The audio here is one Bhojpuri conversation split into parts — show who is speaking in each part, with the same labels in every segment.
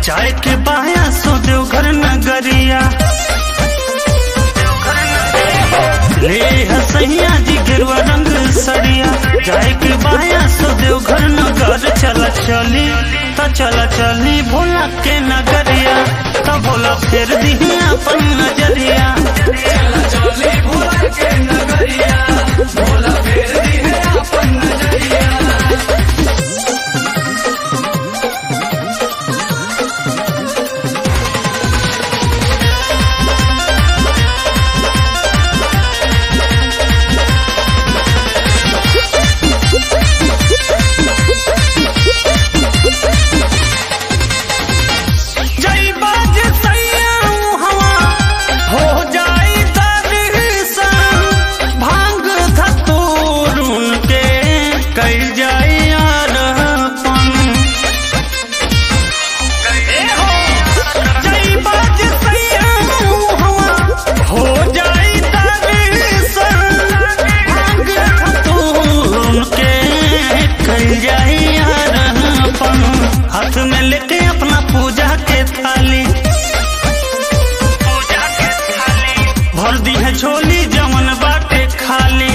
Speaker 1: जाए के बाया सो देवघर नगरिया ले हसैया जी गिरवा रंग सरिया। जाए के बाया सो देवघर नगर चला चली तो चला चली भोला के नगरिया तो भोला फेर दी अपन नजरिया।
Speaker 2: चला चली भोला के नगरिया भोला फेर दी है अपन नजरिया। हाथ में लेके अपना पूजा के थाली भर दी है झोली जमन बाटे खाली।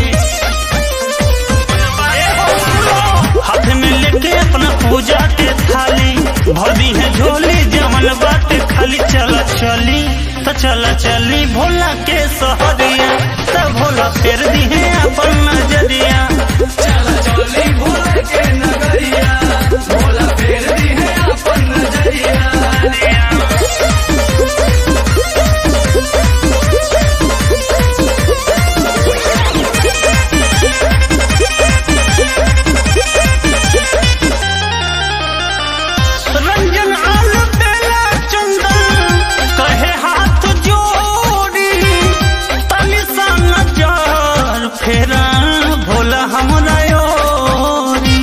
Speaker 2: हाथ में लेके अपना पूजा के थाली भर दी है झोली जमन बाटे खाली। चला चली तो चला चली भोला के सहरिया तो भोला फेर दी है अपन नजरिया। चला चली भोला के नगरिया भोला फेर दी है अपन नजरिया।
Speaker 1: रंजन आल बेला चंदन कहे हाथ जोड़ी तनी सा नजर फेरा भोला हमरा ओरी।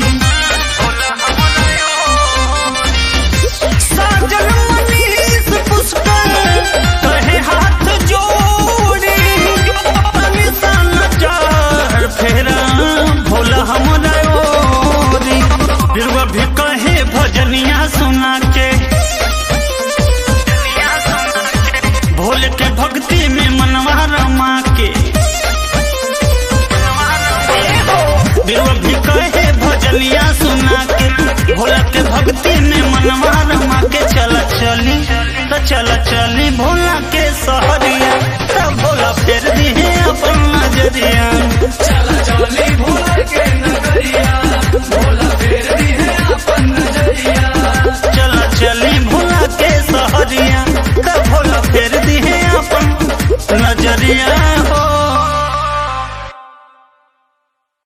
Speaker 1: साजन मनीष पुष्कर कहे हाथ जोड़ी तनी सा नजर फेरा भोला हमरा ओरी। बिरवा भी कहे भजनिया सुना के भोले के भक्ति में मनवा रमा के। बिरवा भी कहे भजनिया सुना के भोला के भक्ति में मनवा रमा के। चला चली तो चला चली